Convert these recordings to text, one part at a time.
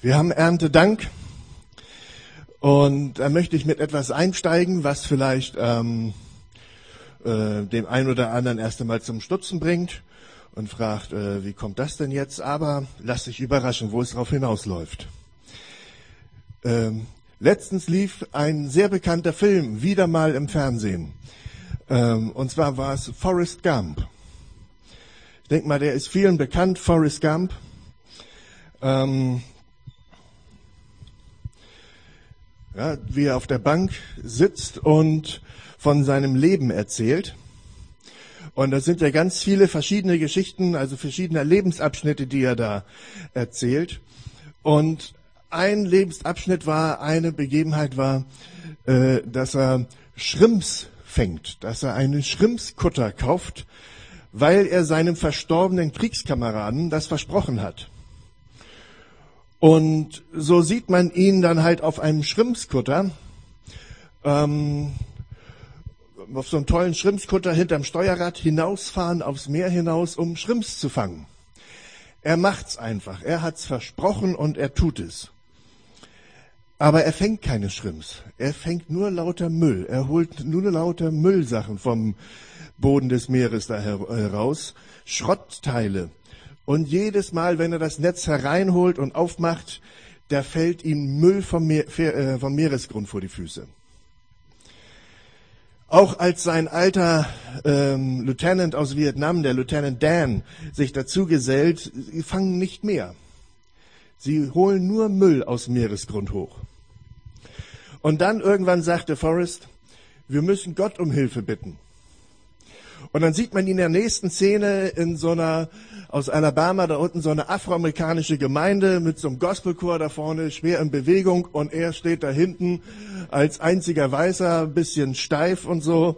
Wir haben Erntedank und da möchte ich mit etwas einsteigen, was vielleicht dem einen oder anderen erst einmal zum Stutzen bringt und fragt, wie kommt das denn jetzt? Aber lass dich überraschen, wo es drauf hinausläuft. Letztens lief ein sehr bekannter Film wieder mal im Fernsehen. Und zwar war es Forrest Gump. Ich denke mal, der ist vielen bekannt, Forrest Gump. Wie er auf der Bank sitzt und von seinem Leben erzählt. Und das sind ja ganz viele verschiedene Geschichten, also verschiedene Lebensabschnitte, die er da erzählt. Und ein Lebensabschnitt war, eine Begebenheit war, dass er Shrimps fängt, dass er einen Shrimpskutter kauft, weil er seinem verstorbenen Kriegskameraden das versprochen hat. Und so sieht man ihn dann halt auf einem Shrimpskutter, auf so einem tollen Shrimpskutter hinterm Steuerrad hinausfahren, aufs Meer hinaus, um Shrimps zu fangen. Er macht's einfach. Er hat's versprochen und er tut es. Aber er fängt keine Shrimps. Er fängt nur lauter Müll. Er holt nur lauter Müllsachen vom Boden des Meeres da heraus. Schrottteile. Und jedes Mal, wenn er das Netz hereinholt und aufmacht, da fällt ihm Müll vom Meeresgrund vor die Füße. Auch als sein alter Lieutenant aus Vietnam, der Lieutenant Dan, sich dazu gesellt, sie fangen nicht mehr. Sie holen nur Müll aus dem Meeresgrund hoch. Und dann irgendwann sagte Forrest, wir müssen Gott um Hilfe bitten. Und dann sieht man ihn in der nächsten Szene in so einer, aus Alabama, da unten so eine afroamerikanische Gemeinde mit so einem Gospelchor da vorne, schwer in Bewegung. Und er steht da hinten als einziger Weißer, ein bisschen steif und so.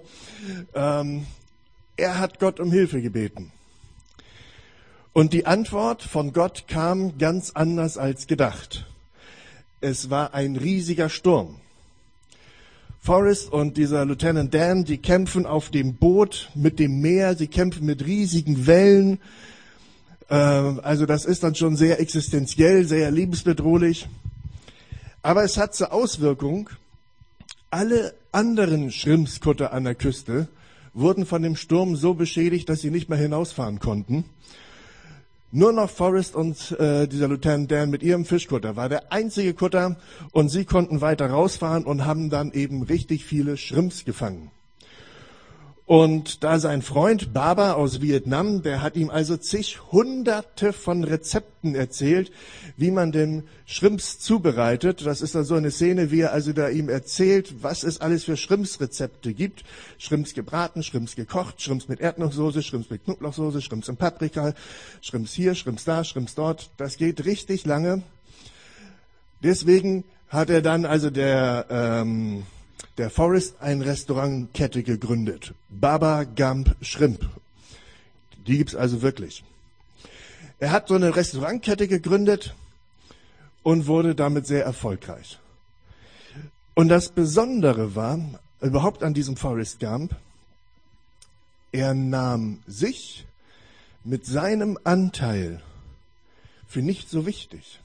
Er hat Gott um Hilfe gebeten. Und die Antwort von Gott kam ganz anders als gedacht. Es war ein riesiger Sturm. Forrest und dieser Lieutenant Dan, die kämpfen auf dem Boot mit dem Meer, sie kämpfen mit riesigen Wellen. Also das ist dann schon sehr existenziell, sehr lebensbedrohlich. Aber es hat zur Auswirkung, alle anderen Shrimpskutter an der Küste wurden von dem Sturm so beschädigt, dass sie nicht mehr hinausfahren konnten. Nur noch Forrest und dieser Lieutenant Dan mit ihrem Fischkutter war der einzige Kutter und sie konnten weiter rausfahren und haben dann eben richtig viele Shrimps gefangen. Und da sein Freund Baba aus Vietnam, der hat ihm also Hunderte von Rezepten erzählt, wie man denn Shrimps zubereitet. Das ist dann so eine Szene, wie er also da ihm erzählt, was es alles für Shrimps-Rezepte gibt. Shrimps gebraten, Shrimps gekocht, Shrimps mit Erdnusssoße, Shrimps mit Knoblauchsoße, Shrimps in Paprika, Shrimps hier, Shrimps da, Shrimps dort. Das geht richtig lange. Deswegen hat er dann also der Forrest eine Restaurantkette gegründet. Baba Gump Shrimp. Die gibt's also wirklich. Er hat so eine Restaurantkette gegründet und wurde damit sehr erfolgreich. Und das Besondere war, überhaupt an diesem Forrest Gump, er nahm sich mit seinem Anteil für nicht so wichtig.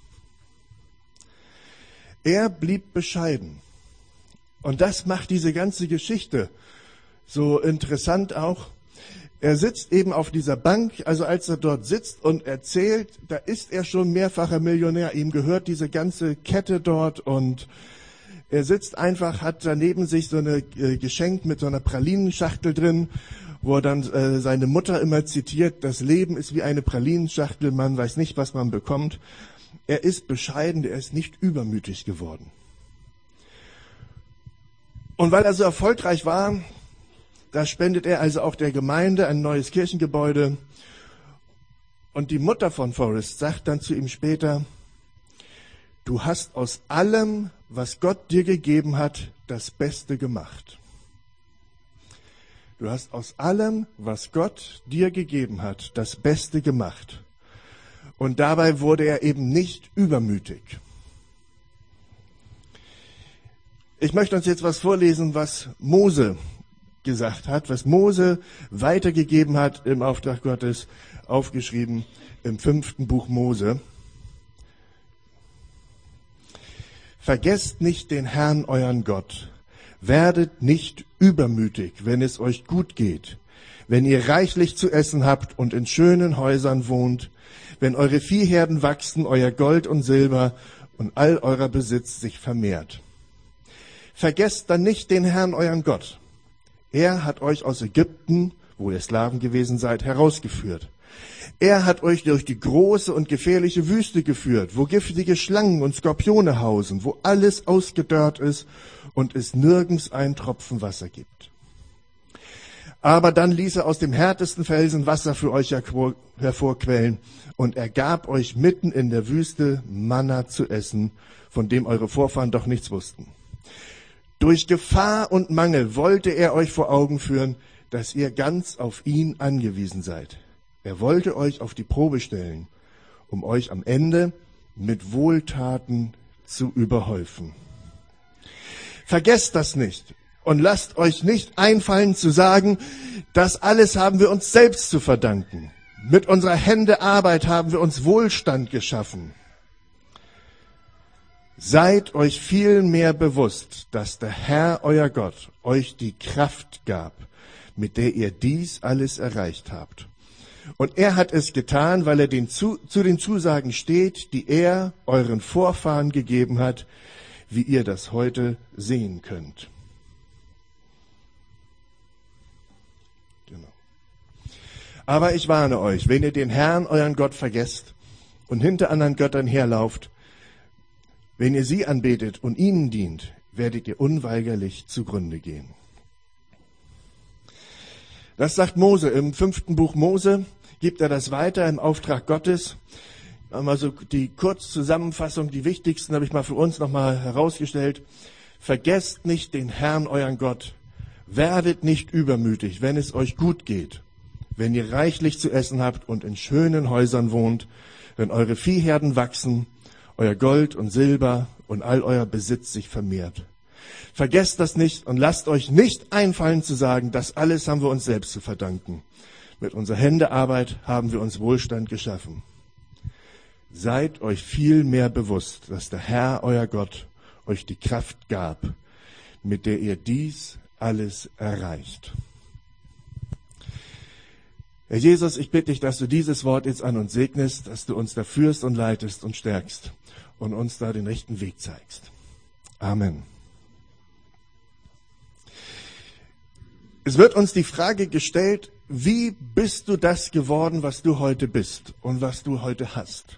Er blieb bescheiden. Und das macht diese ganze Geschichte so interessant auch. Er sitzt eben auf dieser Bank, also als er dort sitzt und erzählt, da ist er schon mehrfacher Millionär. Ihm gehört diese ganze Kette dort und er sitzt einfach, hat daneben sich so eine Geschenk mit so einer Pralinenschachtel drin, wo er dann seine Mutter immer zitiert, das Leben ist wie eine Pralinenschachtel, man weiß nicht, was man bekommt. Er ist bescheiden, er ist nicht übermütig geworden. Und weil er so erfolgreich war, da spendet er also auch der Gemeinde ein neues Kirchengebäude. Und die Mutter von Forrest sagt dann zu ihm später, du hast aus allem, was Gott dir gegeben hat, das Beste gemacht. Du hast aus allem, was Gott dir gegeben hat, das Beste gemacht. Und dabei wurde er eben nicht übermütig. Ich möchte uns jetzt was vorlesen, was Mose gesagt hat, was Mose weitergegeben hat im Auftrag Gottes, aufgeschrieben im 5. Buch Mose. Vergesst nicht den Herrn, euren Gott. Werdet nicht übermütig, wenn es euch gut geht, wenn ihr reichlich zu essen habt und in schönen Häusern wohnt, wenn eure Viehherden wachsen, euer Gold und Silber und all eurer Besitz sich vermehrt. Vergesst dann nicht den Herrn, euren Gott. Er hat euch aus Ägypten, wo ihr Sklaven gewesen seid, herausgeführt. Er hat euch durch die große und gefährliche Wüste geführt, wo giftige Schlangen und Skorpione hausen, wo alles ausgedörrt ist und es nirgends ein Tropfen Wasser gibt. Aber dann ließ er aus dem härtesten Felsen Wasser für euch hervorquellen, und er gab euch mitten in der Wüste Manna zu essen, von dem eure Vorfahren doch nichts wussten. Durch Gefahr und Mangel wollte er euch vor Augen führen, dass ihr ganz auf ihn angewiesen seid. Er wollte euch auf die Probe stellen, um euch am Ende mit Wohltaten zu überhäufen. Vergesst das nicht und lasst euch nicht einfallen zu sagen, das alles haben wir uns selbst zu verdanken. Mit unserer Hände Arbeit haben wir uns Wohlstand geschaffen. Seid euch vielmehr bewusst, dass der Herr, euer Gott, euch die Kraft gab, mit der ihr dies alles erreicht habt. Und er hat es getan, weil er zu den Zusagen steht, die er euren Vorfahren gegeben hat, wie ihr das heute sehen könnt. Genau. Aber ich warne euch, wenn ihr den Herrn, euren Gott, vergesst und hinter anderen Göttern herlauft, wenn ihr sie anbetet und ihnen dient, werdet ihr unweigerlich zugrunde gehen. Das sagt Mose. Im 5. Buch Mose gibt er das weiter im Auftrag Gottes. Also die Kurzzusammenfassung, die wichtigsten habe ich mal für uns nochmal herausgestellt. Vergesst nicht den Herrn, euren Gott. Werdet nicht übermütig, wenn es euch gut geht, wenn ihr reichlich zu essen habt und in schönen Häusern wohnt, wenn eure Viehherden wachsen, euer Gold und Silber und all euer Besitz sich vermehrt. Vergesst das nicht und lasst euch nicht einfallen zu sagen, das alles haben wir uns selbst zu verdanken. Mit unserer Händearbeit haben wir uns Wohlstand geschaffen. Seid euch viel mehr bewusst, dass der Herr, euer Gott, euch die Kraft gab, mit der ihr dies alles erreicht. Herr Jesus, ich bitte dich, dass du dieses Wort jetzt an uns segnest, dass du uns da führst und leitest und stärkst und uns da den rechten Weg zeigst. Amen. Es wird uns die Frage gestellt, wie bist du das geworden, was du heute bist und was du heute hast?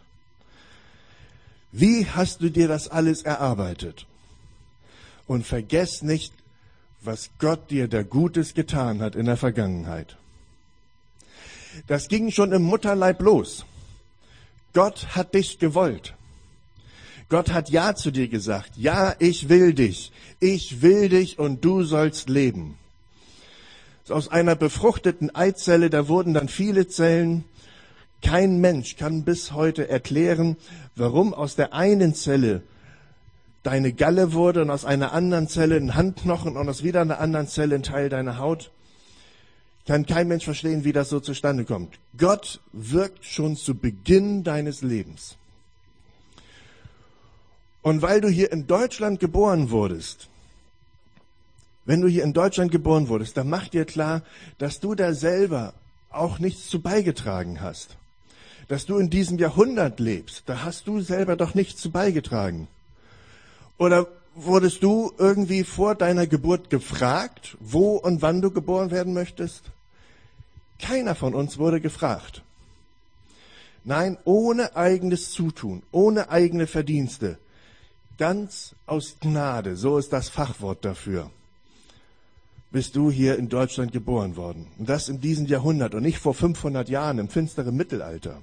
Wie hast du dir das alles erarbeitet? Und vergess nicht, was Gott dir da Gutes getan hat in der Vergangenheit. Das ging schon im Mutterleib los. Gott hat dich gewollt. Gott hat Ja zu dir gesagt. Ja, ich will dich. Ich will dich und du sollst leben. Aus einer befruchteten Eizelle, da wurden dann viele Zellen. Kein Mensch kann bis heute erklären, warum aus der einen Zelle deine Galle wurde und aus einer anderen Zelle ein Handknochen und aus wieder einer anderen Zelle ein Teil deiner Haut. Kann kein Mensch verstehen, wie das so zustande kommt. Gott wirkt schon zu Beginn deines Lebens. Und weil du hier in Deutschland geboren wurdest, wenn du hier in Deutschland geboren wurdest, dann mach dir klar, dass du da selber auch nichts zu beigetragen hast. Dass du in diesem Jahrhundert lebst, da hast du selber doch nichts zu beigetragen. Oder wurdest du irgendwie vor deiner Geburt gefragt, wo und wann du geboren werden möchtest? Keiner von uns wurde gefragt. Nein, ohne eigenes Zutun, ohne eigene Verdienste, ganz aus Gnade, so ist das Fachwort dafür, bist du hier in Deutschland geboren worden. Und das in diesem Jahrhundert und nicht vor 500 Jahren im finsteren Mittelalter.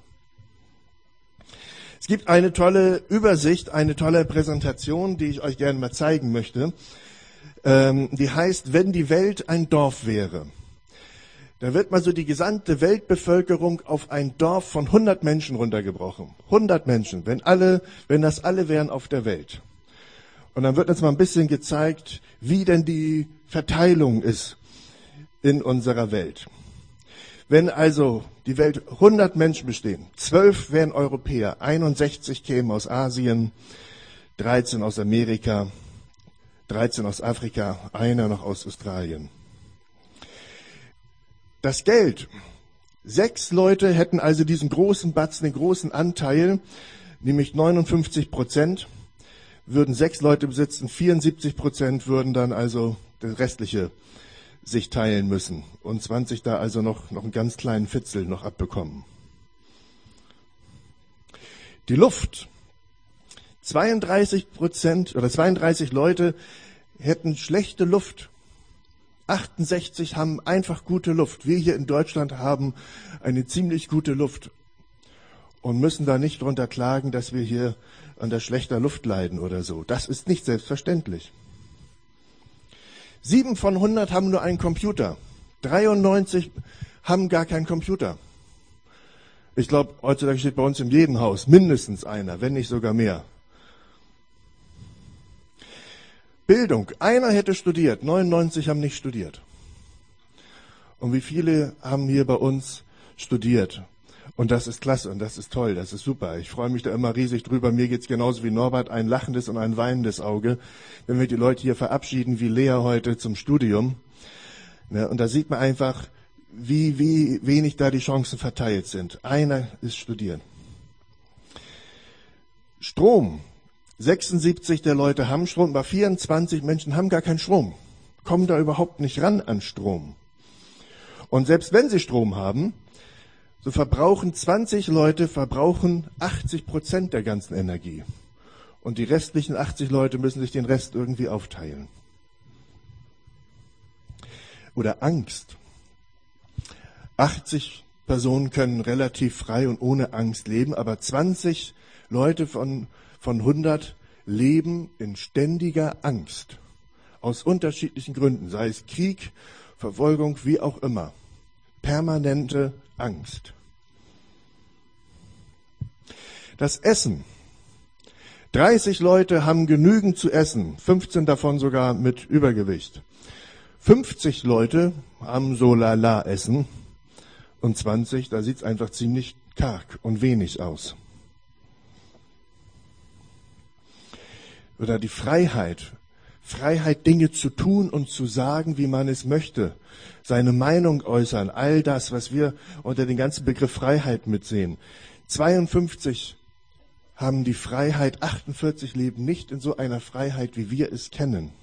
Es gibt eine tolle Übersicht, eine tolle Präsentation, die ich euch gerne mal zeigen möchte. Die heißt, wenn die Welt ein Dorf wäre. Da wird mal so die gesamte Weltbevölkerung auf ein Dorf von 100 Menschen runtergebrochen. 100 Menschen, wenn das alle wären auf der Welt. Und dann wird uns mal ein bisschen gezeigt, wie denn die Verteilung ist in unserer Welt. Wenn also die Welt 100 Menschen bestehen, 12 wären Europäer, 61 kämen aus Asien, 13 aus Amerika, 13 aus Afrika, einer noch aus Australien. Das Geld. 6 Leute hätten also diesen großen Batzen, den großen Anteil, nämlich 59%, würden 6 Leute besitzen, 74% würden dann also das Restliche sich teilen müssen und 20 da also noch einen ganz kleinen Fitzel noch abbekommen. Die Luft. 32% oder 32 Leute hätten schlechte Luft. 68 haben einfach gute Luft. Wir hier in Deutschland haben eine ziemlich gute Luft und müssen da nicht drunter klagen, dass wir hier an der schlechter Luft leiden oder so. Das ist nicht selbstverständlich. 7 von 100 haben nur einen Computer. 93 haben gar keinen Computer. Ich glaube, heutzutage steht bei uns in jedem Haus mindestens einer, wenn nicht sogar mehr. Bildung. Einer hätte studiert, 99 haben nicht studiert. Und wie viele haben hier bei uns studiert? Und das ist klasse und das ist toll, das ist super. Ich freue mich da immer riesig drüber. Mir geht's genauso wie Norbert, ein lachendes und ein weinendes Auge, wenn wir die Leute hier verabschieden, wie Lea heute zum Studium. Und da sieht man einfach, wie wenig da die Chancen verteilt sind. Einer ist studieren. Strom. 76 der Leute haben Strom, aber 24 Menschen haben gar keinen Strom. Kommen da überhaupt nicht ran an Strom. Und selbst wenn sie Strom haben, so verbrauchen 20 Leute 80% der ganzen Energie. Und die restlichen 80 Leute müssen sich den Rest irgendwie aufteilen. Oder Angst. 80 Personen können relativ frei und ohne Angst leben, aber 20 Leute von 100 leben in ständiger Angst. Aus unterschiedlichen Gründen, sei es Krieg, Verfolgung, wie auch immer. Permanente Angst. Das Essen. 30 Leute haben genügend zu essen, 15 davon sogar mit Übergewicht. 50 Leute haben so lala Essen und 20, da sieht's einfach ziemlich karg und wenig aus. Oder die Freiheit. Freiheit, Dinge zu tun und zu sagen, wie man es möchte. Seine Meinung äußern. All das, was wir unter den ganzen Begriff Freiheit mitsehen. 52 haben die Freiheit, 48 leben nicht in so einer Freiheit, wie wir es kennen.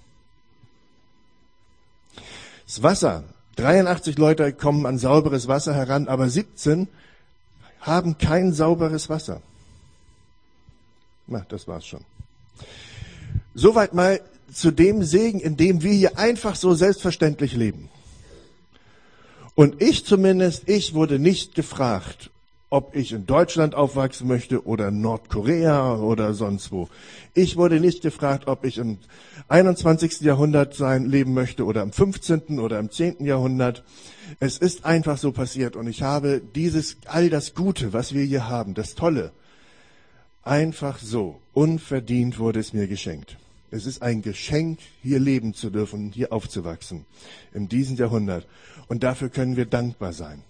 Das Wasser. 83 Leute kommen an sauberes Wasser heran, aber 17 haben kein sauberes Wasser. Na, das war's schon. Soweit mal zu dem Segen, in dem wir hier einfach so selbstverständlich leben. Und ich wurde nicht gefragt, ob ich in Deutschland aufwachsen möchte oder in Nordkorea oder sonst wo. Ich wurde nicht gefragt, ob ich im 21. Jahrhundert leben möchte oder im 15. oder im 10. Jahrhundert. Es ist einfach so passiert und ich habe all das Gute, was wir hier haben, das Tolle, einfach so, unverdient wurde es mir geschenkt. Es ist ein Geschenk, hier leben zu dürfen, hier aufzuwachsen, in diesem Jahrhundert. Und dafür können wir dankbar sein.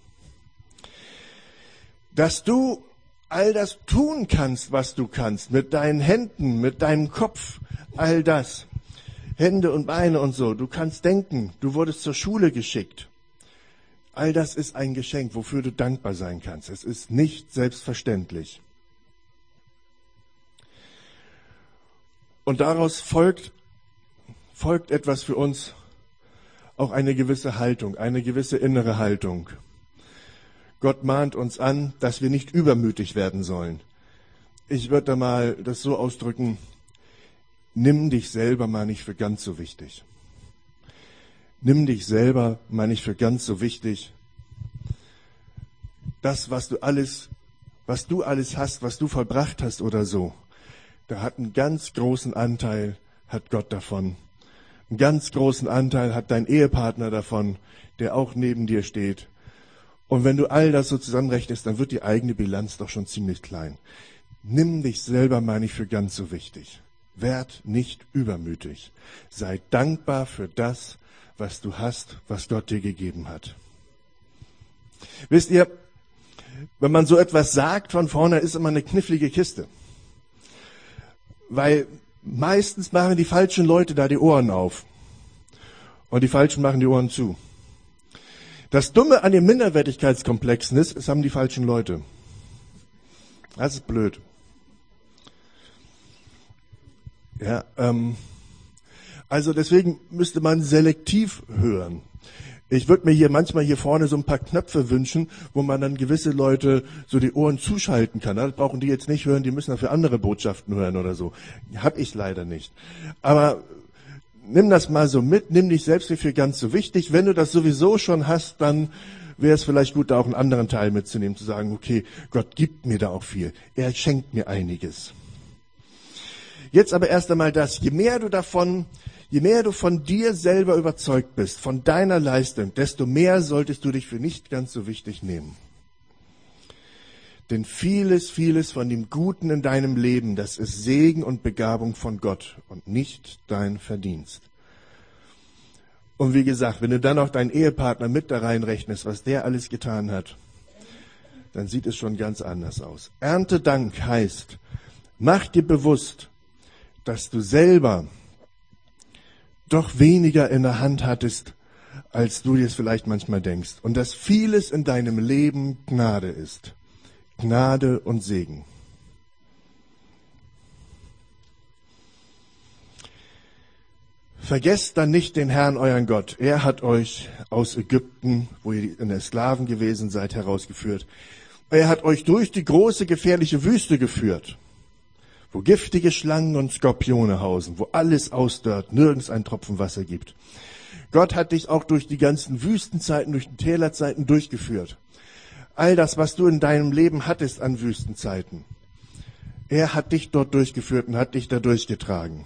Dass du all das tun kannst, was du kannst, mit deinen Händen, mit deinem Kopf, all das, Hände und Beine und so, du kannst denken, du wurdest zur Schule geschickt. All das ist ein Geschenk, wofür du dankbar sein kannst. Es ist nicht selbstverständlich. Und daraus folgt etwas für uns, auch eine gewisse Haltung, eine gewisse innere Haltung. Gott mahnt uns an, dass wir nicht übermütig werden sollen. Ich würde da mal das so ausdrücken, nimm dich selber mal nicht für ganz so wichtig. Nimm dich selber mal nicht für ganz so wichtig. Das, was du alles hast, was du vollbracht hast oder so, da hat einen ganz großen Anteil, hat Gott davon. Einen ganz großen Anteil hat dein Ehepartner davon, der auch neben dir steht. Und wenn du all das so zusammenrechnest, dann wird die eigene Bilanz doch schon ziemlich klein. Nimm dich selber mal nicht für ganz so wichtig. Werd nicht übermütig. Sei dankbar für das, was du hast, was Gott dir gegeben hat. Wisst ihr, wenn man so etwas sagt von vorne, ist immer eine knifflige Kiste. Weil Meistens machen die falschen Leute da die Ohren auf. Und die Falschen machen die Ohren zu. Das Dumme an den Minderwertigkeitskomplexen ist, es haben die falschen Leute. Das ist blöd. Ja, also deswegen müsste man selektiv hören. Ich würde mir hier manchmal hier vorne so ein paar Knöpfe wünschen, wo man dann gewisse Leute so die Ohren zuschalten kann. Das brauchen die jetzt nicht hören, die müssen dafür andere Botschaften hören oder so. Hab ich leider nicht. Aber nimm das mal so mit, nimm dich selbst nicht für ganz so wichtig. Wenn du das sowieso schon hast, dann wäre es vielleicht gut, da auch einen anderen Teil mitzunehmen, zu sagen, okay, Gott gibt mir da auch viel. Er schenkt mir einiges. Jetzt aber erst einmal das, je mehr du von dir selber überzeugt bist, von deiner Leistung, desto mehr solltest du dich für nicht ganz so wichtig nehmen. Denn vieles von dem Guten in deinem Leben, das ist Segen und Begabung von Gott und nicht dein Verdienst. Und wie gesagt, wenn du dann auch deinen Ehepartner mit da reinrechnest, was der alles getan hat, dann sieht es schon ganz anders aus. Erntedank heißt, mach dir bewusst, dass du selber doch weniger in der Hand hattest, als du dir es vielleicht manchmal denkst. Und dass vieles in deinem Leben Gnade ist. Gnade und Segen. Vergesst dann nicht den Herrn, euren Gott. Er hat euch aus Ägypten, wo ihr in der Sklaven gewesen seid, herausgeführt. Er hat euch durch die große, gefährliche Wüste geführt, wo giftige Schlangen und Skorpione hausen, wo alles ausdörrt, nirgends ein Tropfen Wasser gibt. Gott hat dich auch durch die ganzen Wüstenzeiten, durch die Tälerzeiten durchgeführt. All das, was du in deinem Leben hattest an Wüstenzeiten, er hat dich dort durchgeführt und hat dich da durchgetragen.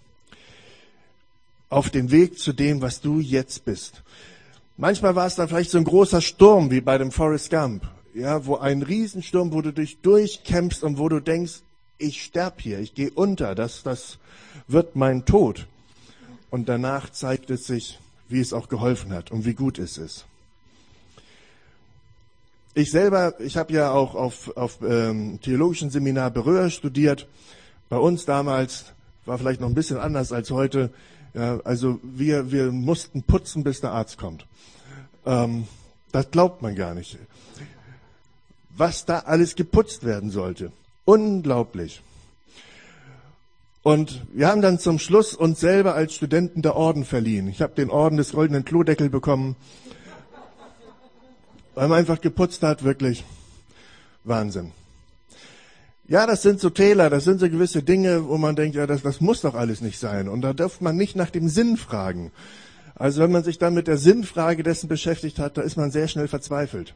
Auf dem Weg zu dem, was du jetzt bist. Manchmal war es dann vielleicht so ein großer Sturm, wie bei dem Forrest Gump, ja, wo ein Riesensturm, wo du dich durchkämpfst und wo du denkst, ich sterb hier, ich gehe unter, das wird mein Tod. Und danach zeigt es sich, wie es auch geholfen hat und wie gut es ist. Ich habe ja auch auf theologischen Seminar Beröhr studiert. Bei uns damals war vielleicht noch ein bisschen anders als heute. Ja, also wir mussten putzen, bis der Arzt kommt. Das glaubt man gar nicht. Was da alles geputzt werden sollte. Unglaublich. Und wir haben dann zum Schluss uns selber als Studenten der Orden verliehen. Ich habe den Orden des goldenen Klodeckel bekommen, weil man einfach geputzt hat, wirklich Wahnsinn. Ja, das sind so Täler, das sind so gewisse Dinge, wo man denkt, ja, das muss doch alles nicht sein. Und da darf man nicht nach dem Sinn fragen. Also wenn man sich dann mit der Sinnfrage dessen beschäftigt hat, da ist man sehr schnell verzweifelt.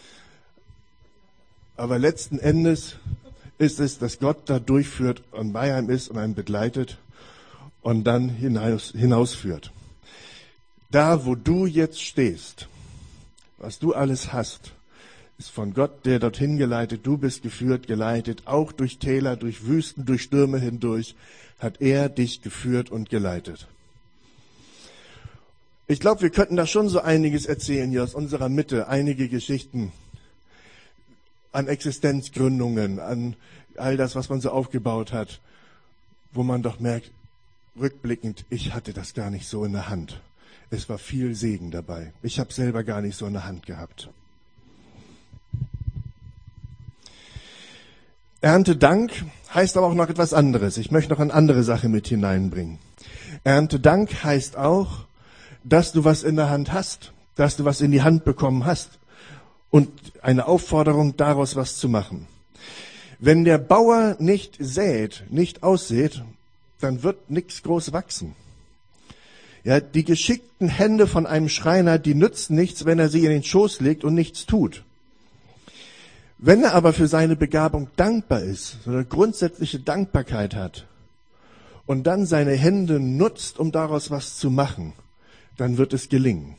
Aber letzten Endes ist es, dass Gott da durchführt und bei einem ist und einen begleitet und dann hinausführt. Da, wo du jetzt stehst, was du alles hast, ist von Gott, der dorthin geleitet. Du bist geführt, geleitet, auch durch Täler, durch Wüsten, durch Stürme hindurch, hat er dich geführt und geleitet. Ich glaube, wir könnten da schon so einiges erzählen hier aus unserer Mitte, einige Geschichten an Existenzgründungen, an all das, was man so aufgebaut hat, wo man doch merkt, rückblickend, ich hatte das gar nicht so in der Hand. Es war viel Segen dabei. Ich habe selber gar nicht so in der Hand gehabt. Erntedank heißt aber auch noch etwas anderes. Ich möchte noch eine andere Sache mit hineinbringen. Erntedank heißt auch, dass du was in der Hand hast, dass du was in die Hand bekommen hast und eine Aufforderung, daraus was zu machen. Wenn der Bauer nicht sät, nicht aussät, dann wird nichts groß wachsen. Ja, die geschickten Hände von einem Schreiner, die nützen nichts, wenn er sie in den Schoß legt und nichts tut. Wenn er aber für seine Begabung dankbar ist, so eine grundsätzliche Dankbarkeit hat und dann seine Hände nutzt, um daraus was zu machen, dann wird es gelingen.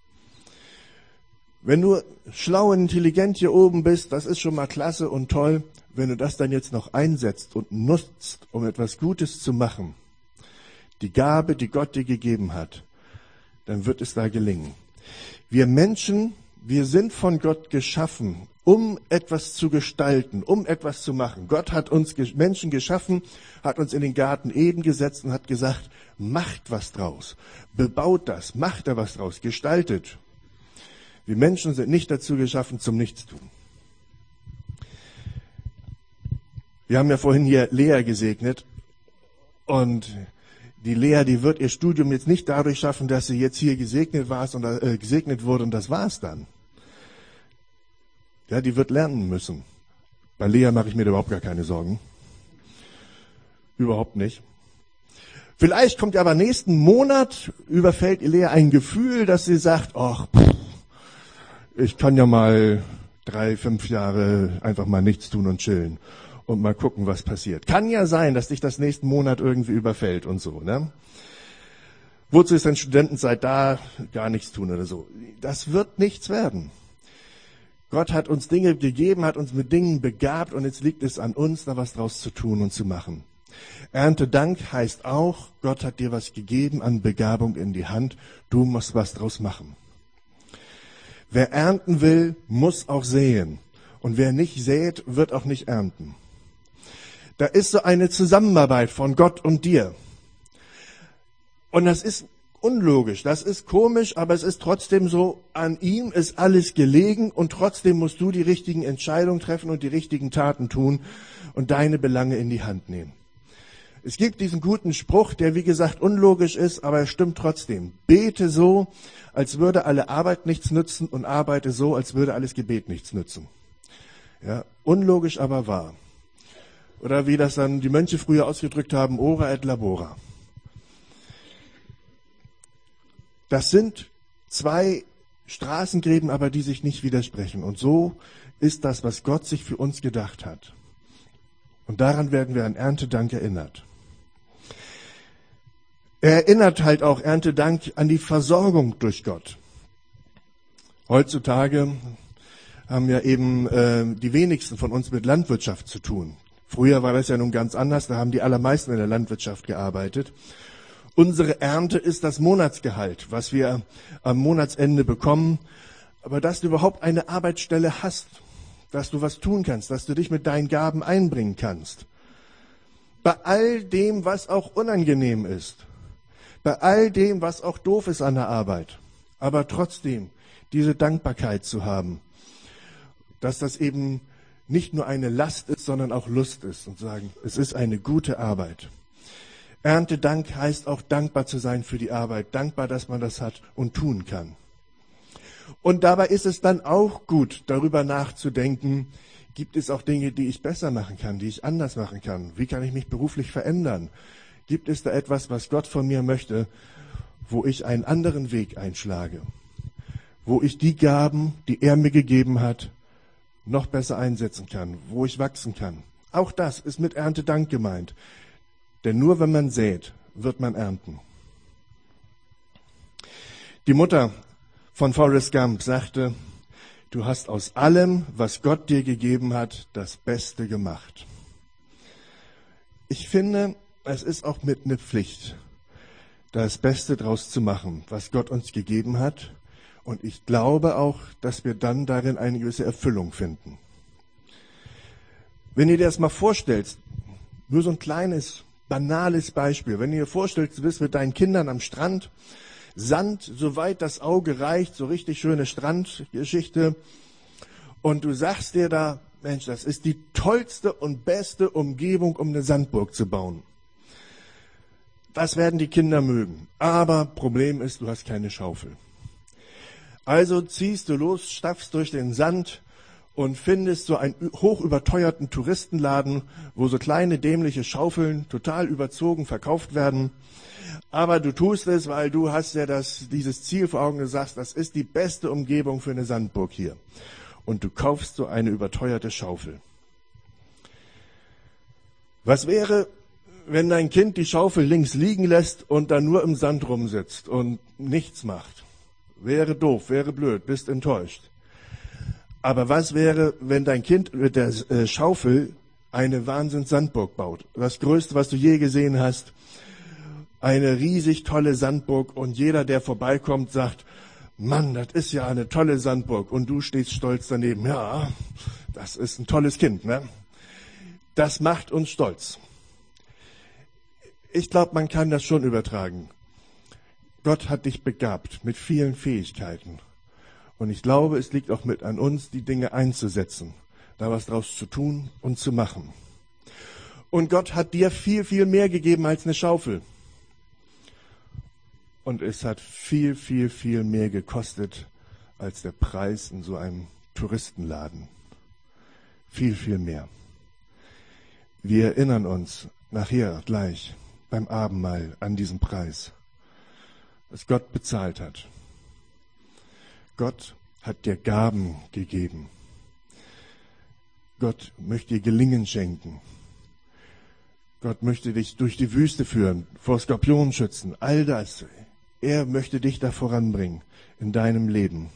Wenn du schlau und intelligent hier oben bist, das ist schon mal klasse und toll. Wenn du das dann jetzt noch einsetzt und nutzt, um etwas Gutes zu machen, die Gabe, die Gott dir gegeben hat, dann wird es da gelingen. Wir Menschen, Wir sind von Gott geschaffen, um etwas zu gestalten, um etwas zu machen. Gott hat uns Menschen geschaffen, hat uns in den Garten Eden gesetzt und hat gesagt, macht was draus, bebaut das, macht da was draus, gestaltet. Wir Menschen sind nicht dazu geschaffen zum Nichtstun. Wir haben ja vorhin hier Lea gesegnet und die Lea, die wird ihr Studium jetzt nicht dadurch schaffen, dass sie jetzt hier gesegnet wurde und das war's dann. Ja, die wird lernen müssen. Bei Lea mache ich mir da überhaupt gar keine Sorgen. Überhaupt nicht. Vielleicht kommt aber nächsten Monat, überfällt Lea ein Gefühl, dass sie sagt, ach, ich kann ja mal 3-5 Jahre einfach mal nichts tun und chillen und mal gucken, was passiert. Kann ja sein, dass dich das nächsten Monat irgendwie überfällt und so, ne? Wozu ist denn Studentenzeit da? Gar nichts tun oder so. Das wird nichts werden. Gott hat uns Dinge gegeben, hat uns mit Dingen begabt und jetzt liegt es an uns, da was draus zu tun und zu machen. Erntedank heißt auch, Gott hat dir was gegeben an Begabung in die Hand, du musst was draus machen. Wer ernten will, muss auch säen. Und wer nicht sät, wird auch nicht ernten. Da ist so eine Zusammenarbeit von Gott und dir. Und das ist unlogisch, das ist komisch, aber es ist trotzdem so, an ihm ist alles gelegen und trotzdem musst du die richtigen Entscheidungen treffen und die richtigen Taten tun und deine Belange in die Hand nehmen. Es gibt diesen guten Spruch, der wie gesagt unlogisch ist, aber er stimmt trotzdem. Bete so, als würde alle Arbeit nichts nützen und arbeite so, als würde alles Gebet nichts nützen. Ja, unlogisch, aber wahr. Oder wie das dann die Mönche früher ausgedrückt haben, ora et labora. Das sind zwei Straßengräben, aber die sich nicht widersprechen. Und so ist das, was Gott sich für uns gedacht hat. Und daran werden wir an Erntedank erinnert. Er erinnert halt auch Erntedank an die Versorgung durch Gott. Heutzutage haben ja eben die wenigsten von uns mit Landwirtschaft zu tun. Früher war das ja nun ganz anders, da haben die allermeisten in der Landwirtschaft gearbeitet. Unsere Ernte ist das Monatsgehalt, was wir am Monatsende bekommen. Aber dass du überhaupt eine Arbeitsstelle hast, dass du was tun kannst, dass du dich mit deinen Gaben einbringen kannst. Bei all dem, was auch unangenehm ist. Bei all dem, was auch doof ist an der Arbeit. Aber trotzdem diese Dankbarkeit zu haben, dass das eben nicht nur eine Last ist, sondern auch Lust ist und sagen, es ist eine gute Arbeit. Erntedank heißt auch dankbar zu sein für die Arbeit, dankbar, dass man das hat und tun kann. Und dabei ist es dann auch gut, darüber nachzudenken, gibt es auch Dinge, die ich besser machen kann, die ich anders machen kann? Wie kann ich mich beruflich verändern? Gibt es da etwas, was Gott von mir möchte, wo ich einen anderen Weg einschlage? Wo ich die Gaben, die er mir gegeben hat, noch besser einsetzen kann, wo ich wachsen kann? Auch das ist mit Erntedank gemeint. Denn nur wenn man sät, wird man ernten. Die Mutter von Forrest Gump sagte, du hast aus allem, was Gott dir gegeben hat, das Beste gemacht. Ich finde, es ist auch mit eine Pflicht, das Beste draus zu machen, was Gott uns gegeben hat. Und ich glaube auch, dass wir dann darin eine gewisse Erfüllung finden. Wenn ihr dir das mal vorstellst, nur so ein kleines, banales Beispiel. Wenn ihr dir vorstellst, du bist mit deinen Kindern am Strand, Sand, soweit das Auge reicht, so richtig schöne Strandgeschichte. Und du sagst dir da, Mensch, das ist die tollste und beste Umgebung, um eine Sandburg zu bauen. Das werden die Kinder mögen. Aber Problem ist, du hast keine Schaufel. Also ziehst du los, stapfst durch den Sand und findest so einen hochüberteuerten Touristenladen, wo so kleine dämliche Schaufeln total überzogen verkauft werden. Aber du tust es, weil du hast ja dieses Ziel vor Augen, du sagst, das ist die beste Umgebung für eine Sandburg hier. Und du kaufst so eine überteuerte Schaufel. Was wäre, wenn dein Kind die Schaufel links liegen lässt und dann nur im Sand rumsitzt und nichts macht? Wäre doof, wäre blöd, bist enttäuscht. Aber was wäre, wenn dein Kind mit der Schaufel eine Wahnsinns-Sandburg baut? Das Größte, was du je gesehen hast. Eine riesig tolle Sandburg und jeder, der vorbeikommt, sagt, Mann, das ist ja eine tolle Sandburg und du stehst stolz daneben. Ja, das ist ein tolles Kind, ne? Das macht uns stolz. Ich glaube, man kann das schon übertragen. Gott hat dich begabt mit vielen Fähigkeiten. Und ich glaube, es liegt auch mit an uns, die Dinge einzusetzen, da was draus zu tun und zu machen. Und Gott hat dir viel, viel mehr gegeben als eine Schaufel. Und es hat viel, viel, viel mehr gekostet als der Preis in so einem Touristenladen. Viel, viel mehr. Wir erinnern uns nachher gleich beim Abendmahl an diesen Preis, was Gott bezahlt hat. Gott hat dir Gaben gegeben. Gott möchte dir Gelingen schenken. Gott möchte dich durch die Wüste führen, vor Skorpionen schützen, all das. Er möchte dich da voranbringen in deinem Leben.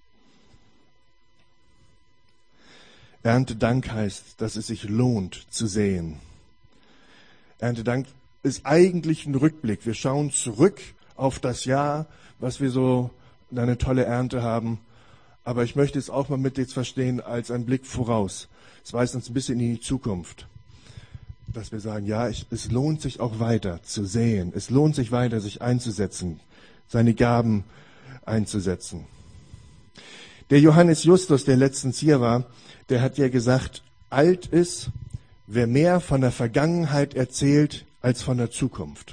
Erntedank heißt, dass es sich lohnt zu säen. Erntedank ist eigentlich ein Rückblick. Wir schauen zurück auf das Jahr, was wir so eine tolle Ernte haben. Aber ich möchte es auch mal mit jetzt verstehen als ein Blick voraus. Es weist uns ein bisschen in die Zukunft. Dass wir sagen, ja, es lohnt sich auch weiter zu säen. Es lohnt sich weiter, sich einzusetzen, seine Gaben einzusetzen. Der Johannes Justus, der letztens hier war, der hat ja gesagt, alt ist, wer mehr von der Vergangenheit erzählt als von der Zukunft.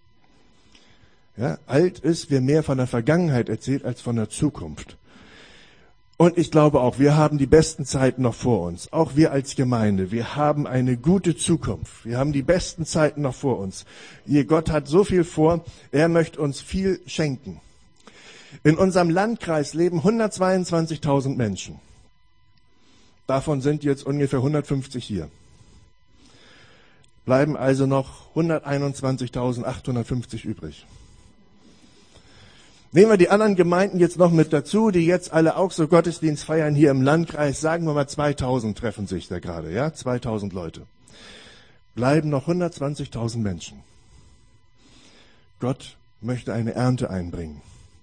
Ja, alt ist, wer mehr von der Vergangenheit erzählt als von der Zukunft. Und ich glaube auch, wir haben die besten Zeiten noch vor uns. Auch wir als Gemeinde, wir haben eine gute Zukunft. Wir haben die besten Zeiten noch vor uns. Gott hat so viel vor, er möchte uns viel schenken. In unserem Landkreis leben 122.000 Menschen. Davon sind jetzt ungefähr 150 hier. Bleiben also noch 121.850 übrig. Nehmen wir die anderen Gemeinden jetzt noch mit dazu, die jetzt alle auch so Gottesdienst feiern hier im Landkreis. Sagen wir mal 2000 treffen sich da gerade, ja? 2000 Leute. Bleiben noch 120.000 Menschen. Gott möchte eine Ernte einbringen.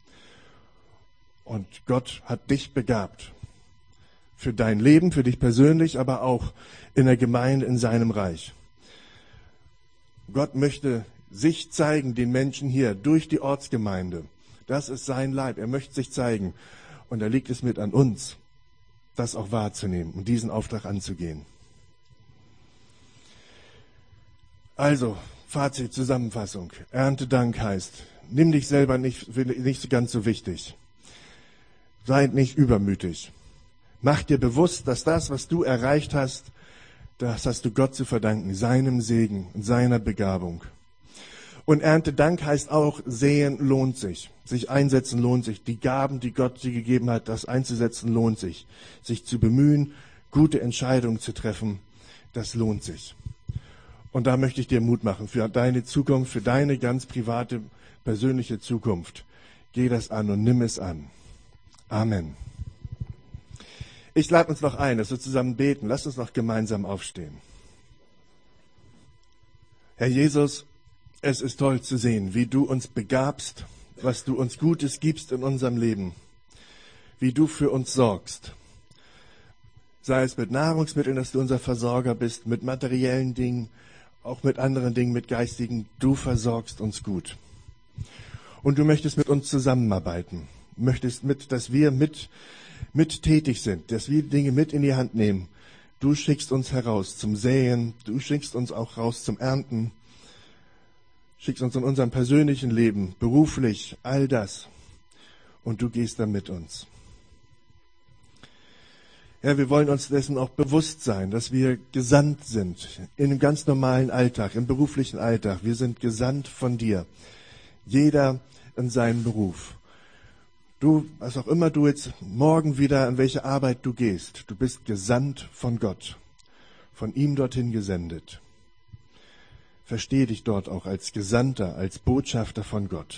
Und Gott hat dich begabt. Für dein Leben, für dich persönlich, aber auch in der Gemeinde, in seinem Reich. Gott möchte sich zeigen, den Menschen hier, durch die Ortsgemeinde. Das ist sein Leib. Er möchte sich zeigen. Und da liegt es mit an uns, das auch wahrzunehmen und diesen Auftrag anzugehen. Also, Fazit, Zusammenfassung. Erntedank heißt, nimm dich selber nicht ganz so wichtig. Sei nicht übermütig. Mach dir bewusst, dass das, was du erreicht hast, das hast du Gott zu verdanken, seinem Segen und seiner Begabung. Und Erntedank heißt auch, säen lohnt sich. Sich einsetzen lohnt sich. Die Gaben, die Gott dir gegeben hat, das einzusetzen lohnt sich. Sich zu bemühen, gute Entscheidungen zu treffen, das lohnt sich. Und da möchte ich dir Mut machen für deine Zukunft, für deine ganz private, persönliche Zukunft. Geh das an und nimm es an. Amen. Ich lade uns noch ein, dass wir zusammen beten. Lasst uns noch gemeinsam aufstehen. Herr Jesus, es ist toll zu sehen, wie du uns begabst, was du uns Gutes gibst in unserem Leben, wie du für uns sorgst. Sei es mit Nahrungsmitteln, dass du unser Versorger bist, mit materiellen Dingen, auch mit anderen Dingen, mit geistigen. Du versorgst uns gut. Und du möchtest mit uns zusammenarbeiten. Möchtest dass wir mit tätig sind, dass wir Dinge mit in die Hand nehmen. Du schickst uns heraus zum Säen, du schickst uns auch raus zum Ernten. Schickst uns in unserem persönlichen Leben, beruflich, all das. Und du gehst dann mit uns. Ja, wir wollen uns dessen auch bewusst sein, dass wir gesandt sind. In einem ganz normalen Alltag, im beruflichen Alltag. Wir sind gesandt von dir. Jeder in seinen Beruf. Du, was auch immer du jetzt morgen wieder, an welche Arbeit du gehst. Du bist gesandt von Gott. Von ihm dorthin gesendet. Verstehe dich dort auch als Gesandter, als Botschafter von Gott.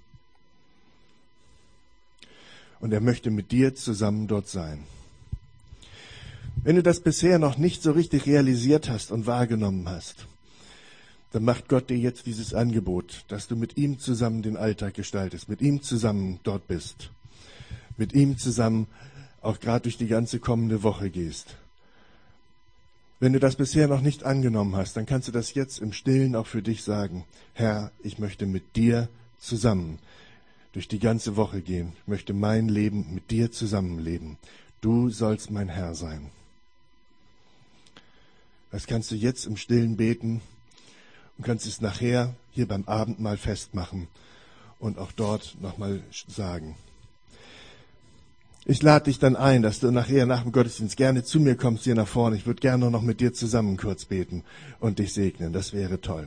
Und er möchte mit dir zusammen dort sein. Wenn du das bisher noch nicht so richtig realisiert hast und wahrgenommen hast, dann macht Gott dir jetzt dieses Angebot, dass du mit ihm zusammen den Alltag gestaltest, mit ihm zusammen dort bist. mit ihm zusammen auch gerade durch die ganze kommende Woche gehst. Wenn du das bisher noch nicht angenommen hast, dann kannst du das jetzt im Stillen auch für dich sagen. Herr, ich möchte mit dir zusammen durch die ganze Woche gehen. Ich möchte mein Leben mit dir zusammenleben. Du sollst mein Herr sein. Das kannst du jetzt im Stillen beten und kannst es nachher hier beim Abendmahl festmachen und auch dort nochmal sagen. Ich lade dich dann ein, dass du nachher nach dem Gottesdienst gerne zu mir kommst hier nach vorne. Ich würde gerne noch mit dir zusammen kurz beten und dich segnen. Das wäre toll.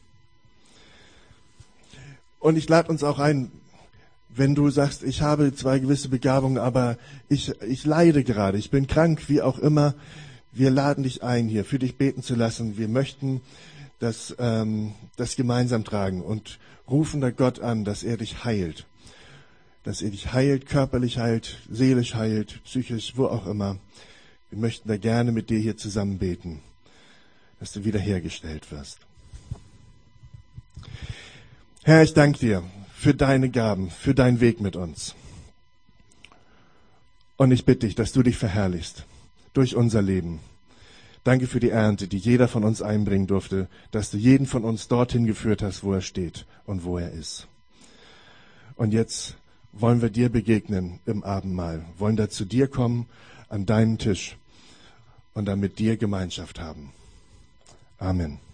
Und ich lade uns auch ein, wenn du sagst, ich habe zwar gewisse Begabungen, aber ich leide gerade, ich bin krank, wie auch immer. Wir laden dich ein, hier für dich beten zu lassen. Wir möchten das gemeinsam tragen und rufen da Gott an, dass er dich heilt. Dass er dich heilt, körperlich heilt, seelisch heilt, psychisch, wo auch immer. Wir möchten da gerne mit dir hier zusammen beten, dass du wiederhergestellt wirst. Herr, ich danke dir für deine Gaben, für deinen Weg mit uns. Und ich bitte dich, dass du dich verherrlichst durch unser Leben. Danke für die Ernte, die jeder von uns einbringen durfte, dass du jeden von uns dorthin geführt hast, wo er steht und wo er ist. Und jetzt wollen wir dir begegnen im Abendmahl, wollen da zu dir kommen, an deinen Tisch und dann mit dir Gemeinschaft haben. Amen.